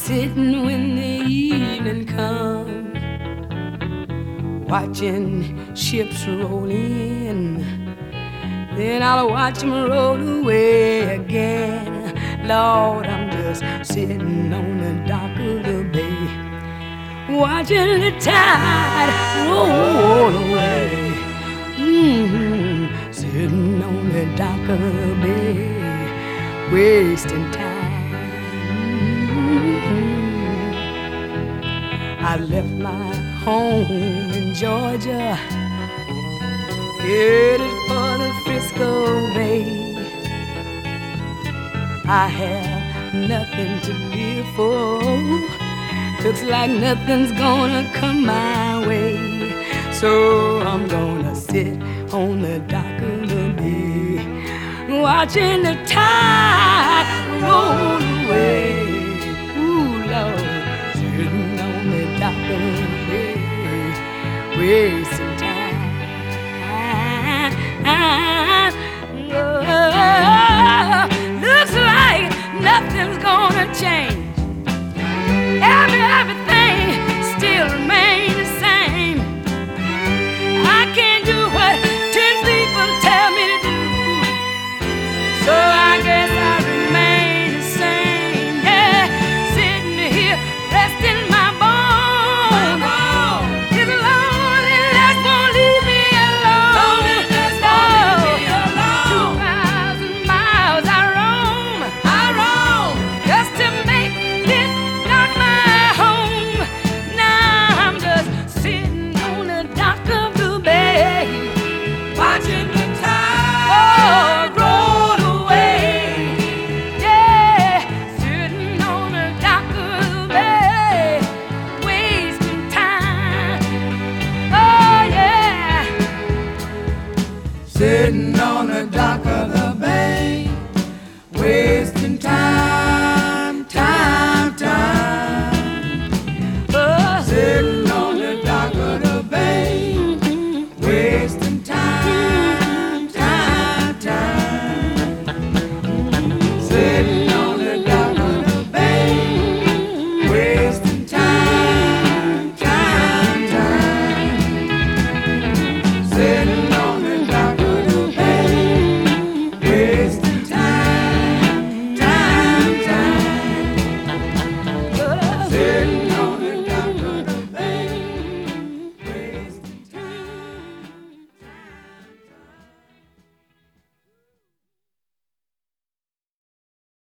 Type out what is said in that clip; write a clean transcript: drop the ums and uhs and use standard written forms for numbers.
sitting when the evening comes, watching ships roll in. Then I'll watch them roll away again. Lord, I'm just sitting on the dock of the bay, watching the tide roll away. Sitting on the dock of the bay, wasting time. I left my home in Georgia, headed for the Frisco Bay. I have nothing to live for. Looks like nothing's gonna come my way. So I'm gonna sit on the dock of the bay, watching the tide roll away.